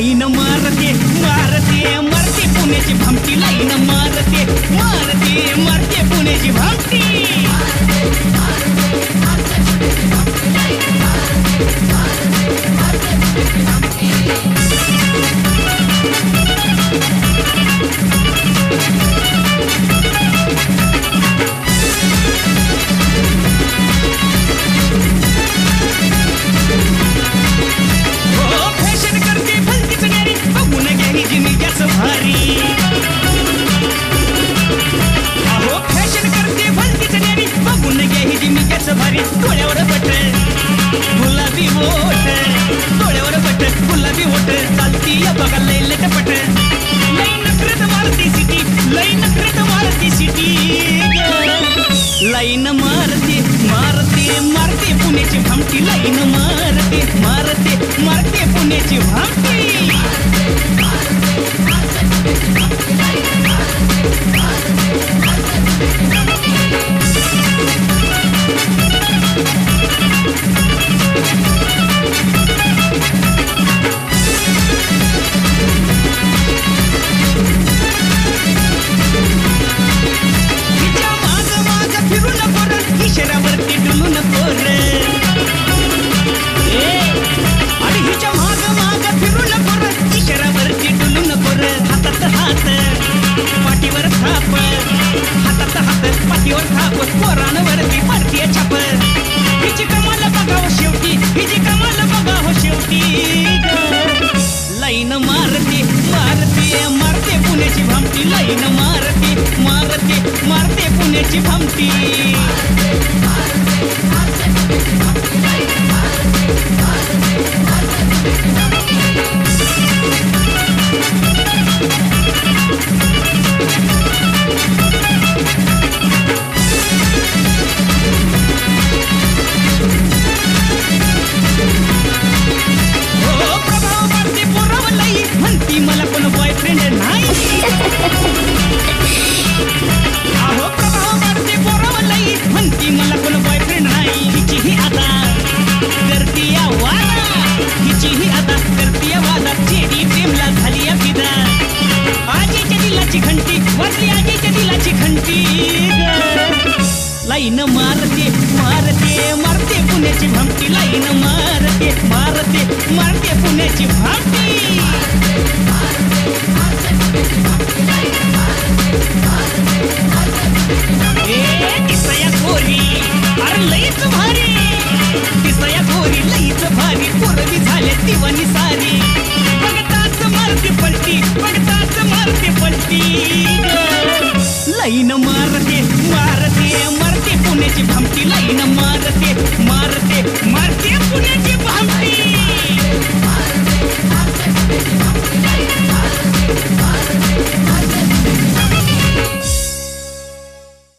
line मारते मारते मारते पुण्याची भामटी लाईन मारते मारते मारते पुण्याची भामटी भारी डोळ्यावर बट गुलाबी ओठ डोळ्यावर बट गुलाबी ओठ चालती बघा लय लटपट लय नखरत मारती सिटी लय नखरत मारती सिटी लाईन मारते मारते मारते पुण्याची भामटी लाईन मारते मारते मारते पुण्याची भामटी इशारावरती डुलू नको रे आणि हिच्या माग माग फिरू नको रे इशारावरती डुलू नको रे हातात हात पाठीवर थाप हातात हात पाठीवर थाप पोरांवरती मारतीये छाप हिची कमाल बघाव शेवटी हिची कमाल बघाव शेवटी लाईन मारते मारते मारते पुण्याची भामटी लाईन मारते मारते मारते पुण्याची भामटी म्हणती मला कोण बॉयफ्रेंड नाही अहो प्रभाव मारते पोरावलाई म्हणती मला कोण बॉयफ्रेंड नाही हिचीही आता करती वादा हिचीही आता करती वादा चेडी प्रेमला झाली फिदा आजीच्या दिलाची घंटी वाजली आजीच्या दिलाची घंटी लाईन मारते मारते मारते पुण्याची भामटी लाईन मारते मारते मारते पुण्याची भामटी दिसया गोरी अरे लईच भारी दिसया गोरी लईच भारी पोरगी झाले दिवानी सारी बघताच मारते पलटी बघताच मारते पलटी लाईन मारते मारते मारते पुण्याची भामटी लाईन मारते मारते मारते पुण्याची भामटी